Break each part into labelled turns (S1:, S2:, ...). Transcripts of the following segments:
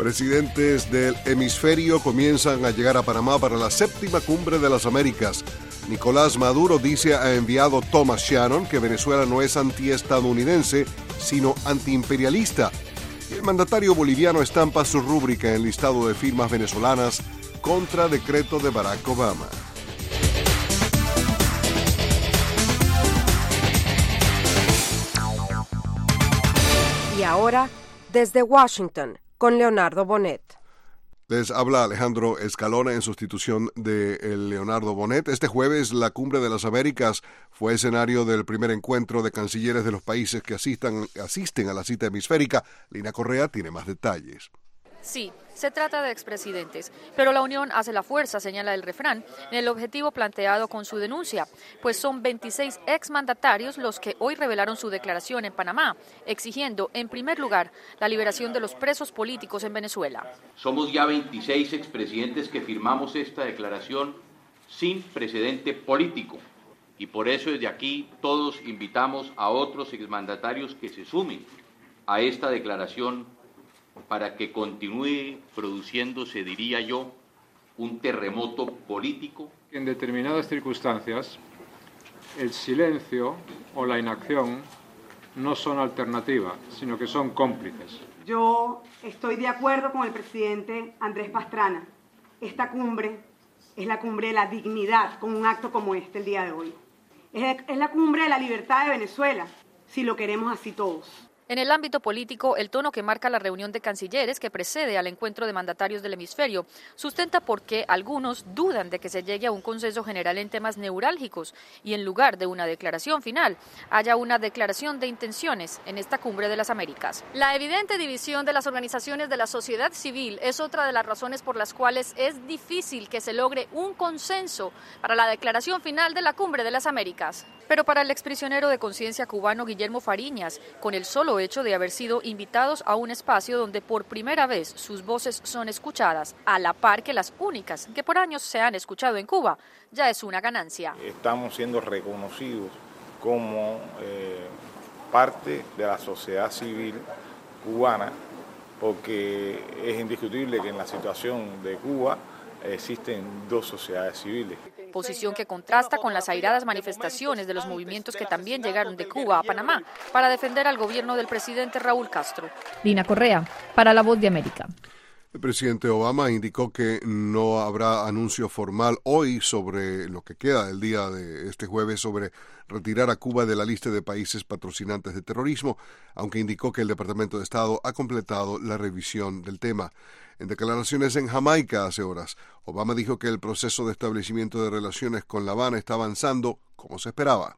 S1: Presidentes del hemisferio comienzan a llegar a Panamá para la 7ª Cumbre de las Américas. Nicolás Maduro dice a enviado Thomas Shannon que Venezuela no es antiestadounidense, sino antiimperialista. Y el mandatario boliviano estampa su rúbrica en el listado de firmas venezolanas contra decreto de Barack Obama.
S2: Y ahora, desde Washington, con Leonardo Bonet.
S1: Les habla Alejandro Escalona en sustitución de Leonardo Bonet. Este jueves la Cumbre de las Américas fue escenario del primer encuentro de cancilleres de los países que asisten a la cita hemisférica. Lina Correa tiene más detalles.
S3: Sí, se trata de expresidentes, pero la unión hace la fuerza, señala el refrán, en el objetivo planteado con su denuncia, pues son 26 exmandatarios los que hoy revelaron su declaración en Panamá, exigiendo, en primer lugar, la liberación de los presos políticos en Venezuela.
S4: Somos ya 26 expresidentes que firmamos esta declaración sin precedente político, y por eso desde aquí todos invitamos a otros exmandatarios que se sumen a esta declaración para que continúe produciéndose, diría yo, un terremoto político.
S5: En determinadas circunstancias, el silencio o la inacción no son alternativa, sino que son cómplices.
S6: Yo estoy de acuerdo con el presidente Andrés Pastrana. Esta cumbre es la cumbre de la dignidad, con un acto como este el día de hoy. Es la cumbre de la libertad de Venezuela, si lo queremos así todos.
S3: En el ámbito político, el tono que marca la reunión de cancilleres que precede al encuentro de mandatarios del hemisferio sustenta por qué algunos dudan de que se llegue a un consenso general en temas neurálgicos y en lugar de una declaración final, haya una declaración de intenciones en esta Cumbre de las Américas. La evidente división de las organizaciones de la sociedad civil es otra de las razones por las cuales es difícil que se logre un consenso para la declaración final de la Cumbre de las Américas. Pero para el exprisionero de conciencia cubano Guillermo Fariñas, con el solo hecho de haber sido invitados a un espacio donde por primera vez sus voces son escuchadas, a la par que las únicas que por años se han escuchado en Cuba, ya es una ganancia.
S7: Estamos siendo reconocidos como parte de la sociedad civil cubana, porque es indiscutible que en la situación de Cuba existen dos sociedades civiles.
S3: Posición que contrasta con las airadas manifestaciones de los movimientos que también llegaron de Cuba a Panamá para defender al gobierno del presidente Raúl Castro.
S8: Lina Correa, para La Voz de América.
S1: El presidente Obama indicó que no habrá anuncio formal hoy sobre lo que queda del día de este jueves sobre retirar a Cuba de la lista de países patrocinantes de terrorismo, aunque indicó que el Departamento de Estado ha completado la revisión del tema. En declaraciones en Jamaica hace horas, Obama dijo que el proceso de establecimiento de relaciones con La Habana está avanzando como se esperaba.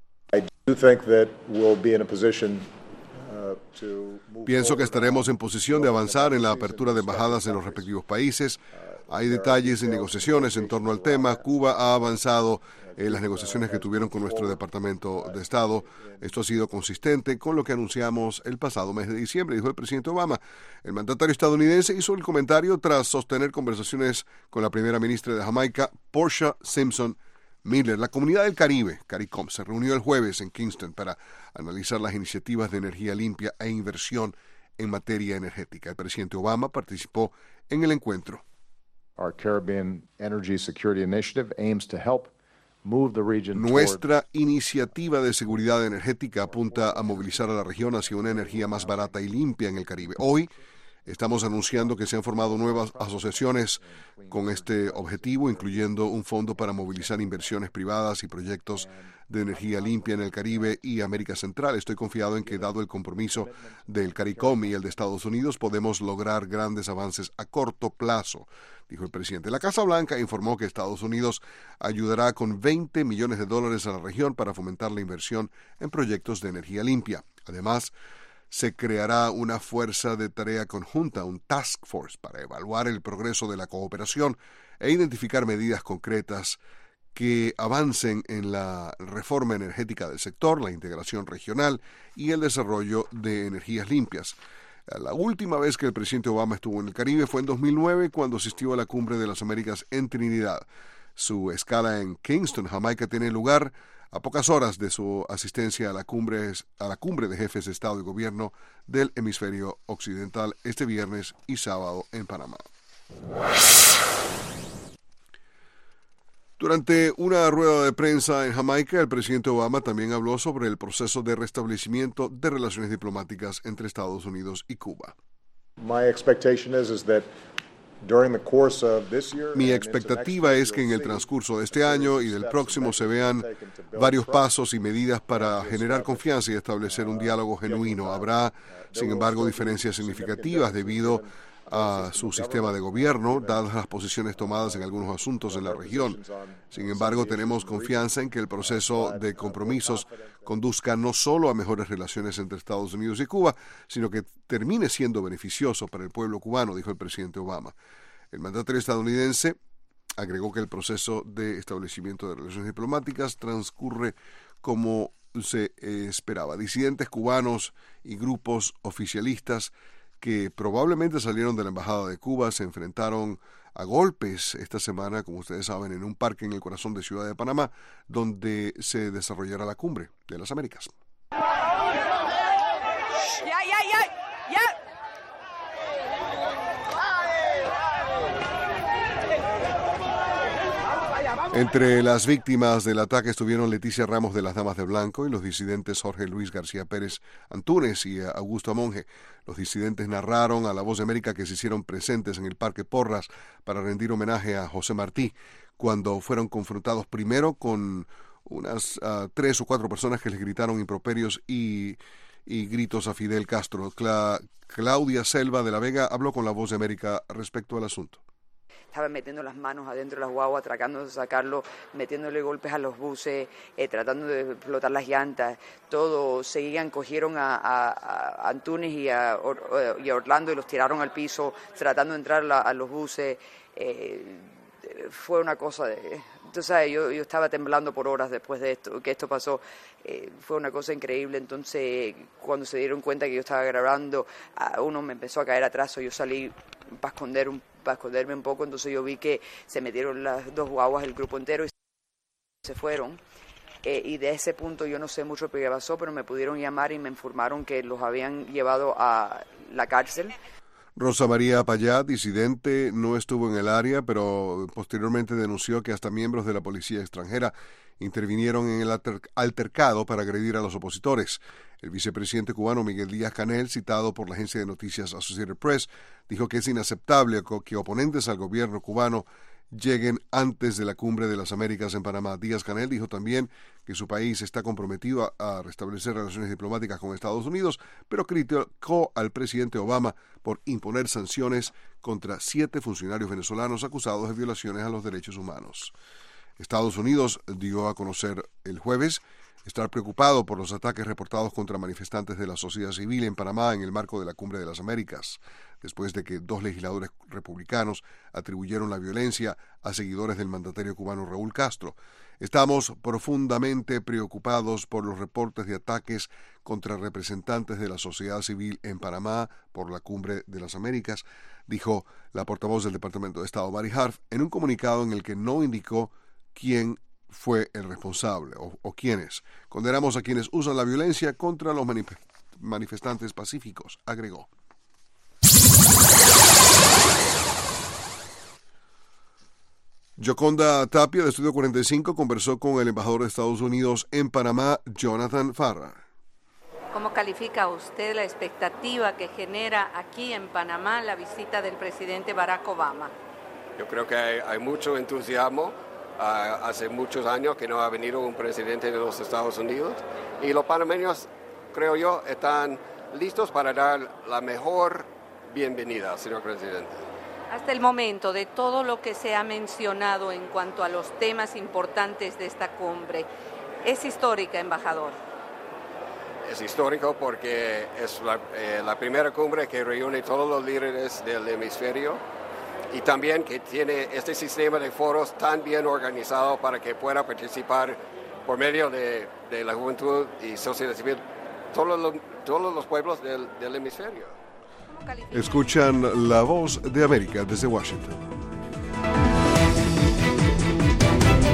S1: Pienso que estaremos en posición de avanzar en la apertura de embajadas en los respectivos países. Hay detalles y negociaciones en torno al tema. Cuba ha avanzado en las negociaciones que tuvieron con nuestro Departamento de Estado. Esto ha sido consistente con lo que anunciamos el pasado mes de diciembre, dijo el presidente Obama. El mandatario estadounidense hizo el comentario tras sostener conversaciones con la primera ministra de Jamaica, Portia Simpson Miller. La Comunidad del Caribe, CARICOM, se reunió el jueves en Kingston para analizar las iniciativas de energía limpia e inversión en materia energética. El presidente Obama participó en el encuentro.
S9: Our Caribbean Energy Security Initiative aims to help move the region
S1: Nuestra iniciativa de seguridad energética apunta a movilizar a la región hacia una energía más barata y limpia en el Caribe. Hoy estamos anunciando que se han formado nuevas asociaciones con este objetivo, incluyendo un fondo para movilizar inversiones privadas y proyectos de energía limpia en el Caribe y América Central. Estoy confiado en que, dado el compromiso del CARICOM y el de Estados Unidos, podemos lograr grandes avances a corto plazo, dijo el presidente. La Casa Blanca informó que Estados Unidos ayudará con $20 millones a la región para fomentar la inversión en proyectos de energía limpia. Además, se creará una fuerza de tarea conjunta, un task force, para evaluar el progreso de la cooperación e identificar medidas concretas que avancen en la reforma energética del sector, la integración regional y el desarrollo de energías limpias. La última vez que el presidente Obama estuvo en el Caribe fue en 2009, cuando asistió a la Cumbre de las Américas en Trinidad. Su escala en Kingston, Jamaica, tiene lugar a pocas horas de su asistencia a la cumbre de jefes de Estado y Gobierno del hemisferio occidental este viernes y sábado en Panamá. Durante una rueda de prensa en Jamaica, el presidente Obama también habló sobre el proceso de restablecimiento de relaciones diplomáticas entre Estados Unidos y Cuba. Mi expectativa es que en el transcurso de este año y del próximo se vean varios pasos y medidas para generar confianza y establecer un diálogo genuino. Habrá, sin embargo, diferencias significativas debido a su sistema de gobierno, dadas las posiciones tomadas en algunos asuntos en la región. Sin embargo, tenemos confianza en que el proceso de compromisos conduzca no solo a mejores relaciones entre Estados Unidos y Cuba, sino que termine siendo beneficioso para el pueblo cubano, dijo el presidente Obama. El mandatario estadounidense agregó que el proceso de establecimiento de relaciones diplomáticas transcurre como se esperaba. Disidentes cubanos y grupos oficialistas que probablemente salieron de la Embajada de Cuba se enfrentaron a golpes esta semana, como ustedes saben, en un parque en el corazón de Ciudad de Panamá, donde se desarrollará la Cumbre de las Américas. Entre las víctimas del ataque estuvieron Leticia Ramos de las Damas de Blanco y los disidentes Jorge Luis García Pérez Antúnez y Augusto Monge. Los disidentes narraron a La Voz de América que se hicieron presentes en el Parque Porras para rendir homenaje a José Martí, cuando fueron confrontados primero con unas 3 o 4 personas que les gritaron improperios y gritos a Fidel Castro. Claudia Selva de la Vega habló con La Voz de América respecto al asunto.
S10: Estaban metiendo las manos adentro de las guaguas, tratando de sacarlo, metiéndole golpes a los buses, tratando de explotar las llantas. Todo, cogieron a Antúnez y a Orlando y los tiraron al piso, tratando de entrar a los buses. Fue una cosa de... Tú sabes, yo estaba temblando por horas después de que esto pasó. Fue una cosa increíble. Entonces, cuando se dieron cuenta que yo estaba grabando, uno me empezó a caer atrás, yo salí para esconderme un poco. Entonces yo vi que se metieron las 2 guaguas, el grupo entero, y se fueron. Y de ese punto yo no sé mucho qué pasó, pero me pudieron llamar y me informaron que los habían llevado a la cárcel.
S1: Rosa María Payá, disidente, no estuvo en el área, pero posteriormente denunció que hasta miembros de la policía extranjera intervinieron en el altercado para agredir a los opositores. El vicepresidente cubano Miguel Díaz-Canel, citado por la agencia de noticias Associated Press, dijo que es inaceptable que oponentes al gobierno cubano lleguen antes de la Cumbre de las Américas en Panamá. Díaz-Canel dijo también que su país está comprometido a restablecer relaciones diplomáticas con Estados Unidos, pero criticó al presidente Obama por imponer sanciones contra 7 funcionarios venezolanos acusados de violaciones a los derechos humanos. Estados Unidos dio a conocer el jueves estar preocupado por los ataques reportados contra manifestantes de la sociedad civil en Panamá en el marco de la Cumbre de las Américas, después de que 2 legisladores republicanos atribuyeron la violencia a seguidores del mandatario cubano Raúl Castro. Estamos profundamente preocupados por los reportes de ataques contra representantes de la sociedad civil en Panamá por la Cumbre de las Américas, dijo la portavoz del Departamento de Estado, Mary Harf, en un comunicado en el que no indicó quién fue el responsable o quiénes. Condenamos a quienes usan la violencia contra los manifestantes pacíficos, agregó. Yoconda Tapia, de Estudio 45, conversó con el embajador de Estados Unidos en Panamá, Jonathan Farrar.
S11: ¿Cómo califica usted la expectativa que genera aquí en Panamá la visita del presidente Barack Obama?
S12: Yo creo que hay mucho entusiasmo. Hace muchos años que no ha venido un presidente de los Estados Unidos y los panameños, creo yo, están listos para dar la mejor bienvenida, señor presidente.
S11: Hasta el momento, de todo lo que se ha mencionado en cuanto a los temas importantes de esta cumbre, ¿es histórica, embajador?
S12: Es histórico porque es la primera cumbre que reúne todos los líderes del hemisferio y también que tiene este sistema de foros tan bien organizado para que pueda participar por medio de la juventud y sociedad civil todos los pueblos del hemisferio.
S1: Escuchan La Voz de América desde Washington.